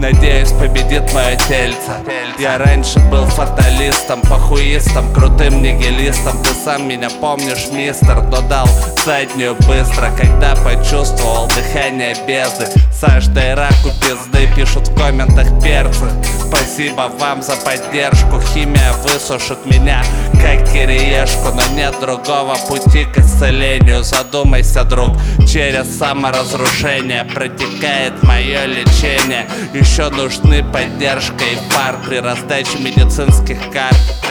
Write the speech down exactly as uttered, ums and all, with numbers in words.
Надеюсь, победит мое тельце. Я раньше был фаталистом, похуистом, крутым нигилистом. Ты сам меня помнишь, мистер, но дал заднюю быстро, когда почувствовал дыхание бездны. Саш, дай раку пизды, пишут в комментах перцы. Спасибо вам за поддержку, химия высушит меня, как кириешку. Но нет другого пути к исцелению. Задумайся, друг, через саморазрушение протекает мое лечение. Еще нужны поддержка и пар при раздаче медицинских карт.